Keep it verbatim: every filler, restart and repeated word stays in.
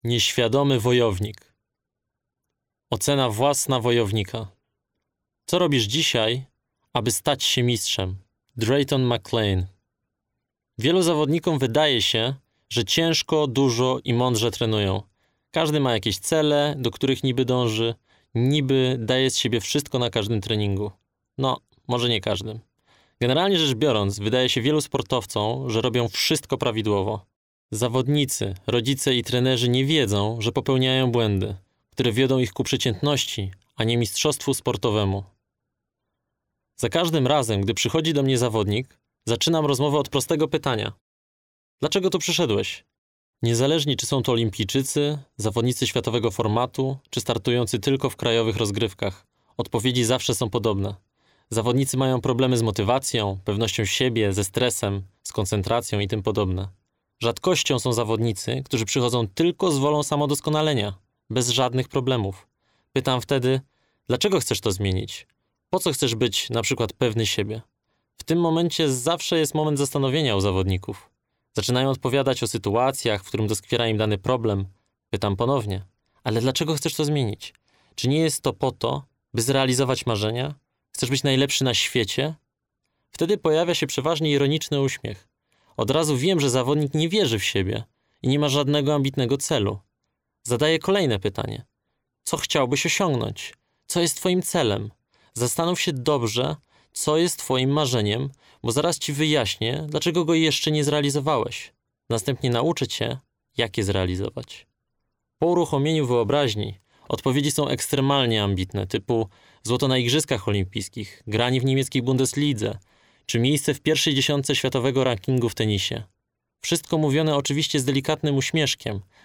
Nieświadomy wojownik. Ocena własna wojownika. Co robisz dzisiaj, aby stać się mistrzem? Drayton McLean. Wielu zawodnikom wydaje się, że ciężko, dużo i mądrze trenują. Każdy ma jakieś cele, do których niby dąży, niby daje z siebie wszystko na każdym treningu. No, może nie każdym. Generalnie rzecz biorąc, wydaje się wielu sportowcom, że robią wszystko prawidłowo. Zawodnicy, rodzice i trenerzy nie wiedzą, że popełniają błędy, które wiodą ich ku przeciętności, a nie mistrzostwu sportowemu. Za każdym razem, gdy przychodzi do mnie zawodnik, zaczynam rozmowę od prostego pytania. Dlaczego tu przyszedłeś? Niezależnie czy są to olimpijczycy, zawodnicy światowego formatu, czy startujący tylko w krajowych rozgrywkach, odpowiedzi zawsze są podobne. Zawodnicy mają problemy z motywacją, pewnością siebie, ze stresem, z koncentracją i tym podobne. Rzadkością są zawodnicy, którzy przychodzą tylko z wolą samodoskonalenia, bez żadnych problemów. Pytam wtedy, dlaczego chcesz to zmienić? Po co chcesz być na przykład pewny siebie? W tym momencie zawsze jest moment zastanowienia u zawodników. Zaczynają odpowiadać o sytuacjach, w którym doskwiera im dany problem. Pytam ponownie, ale dlaczego chcesz to zmienić? Czy nie jest to po to, by zrealizować marzenia? Chcesz być najlepszy na świecie? Wtedy pojawia się przeważnie ironiczny uśmiech. Od razu wiem, że zawodnik nie wierzy w siebie i nie ma żadnego ambitnego celu. Zadaję kolejne pytanie. Co chciałbyś osiągnąć? Co jest twoim celem? Zastanów się dobrze, co jest twoim marzeniem, bo zaraz ci wyjaśnię, dlaczego go jeszcze nie zrealizowałeś. Następnie nauczę cię, jak je zrealizować. Po uruchomieniu wyobraźni odpowiedzi są ekstremalnie ambitne, typu złoto na Igrzyskach Olimpijskich, granie w niemieckiej Bundeslidze, czy miejsce w pierwszej dziesiątce światowego rankingu w tenisie. Wszystko mówione oczywiście z delikatnym uśmieszkiem,